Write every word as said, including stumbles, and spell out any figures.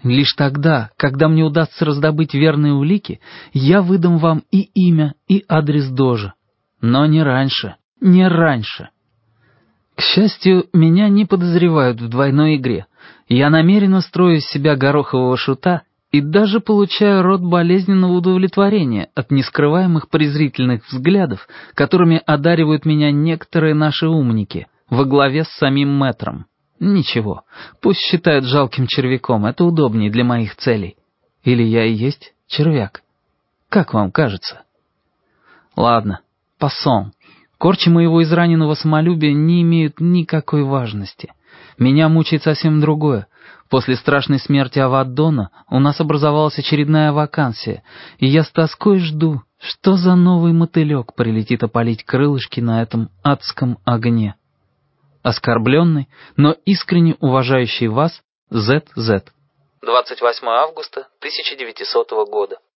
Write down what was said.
Лишь тогда, когда мне удастся раздобыть верные улики, я выдам вам и имя, и адрес Дожа. Но не раньше, не раньше. К счастью, меня не подозревают в двойной игре. Я намеренно строю из себя горохового шута и даже получаю род болезненного удовлетворения от нескрываемых презрительных взглядов, которыми одаривают меня некоторые наши умники, во главе с самим мэтром. Ничего, пусть считают жалким червяком, это удобнее для моих целей. Или я и есть червяк? Как вам кажется? Ладно, пассон. Корчи моего израненного самолюбия не имеют никакой важности. Меня мучает совсем другое. После страшной смерти Аваддона у нас образовалась очередная вакансия, и я с тоской жду, что за новый мотылек прилетит опалить крылышки на этом адском огне. Оскорбленный, но искренне уважающий вас зет зет. двадцать восьмого августа тысяча девятисотого года.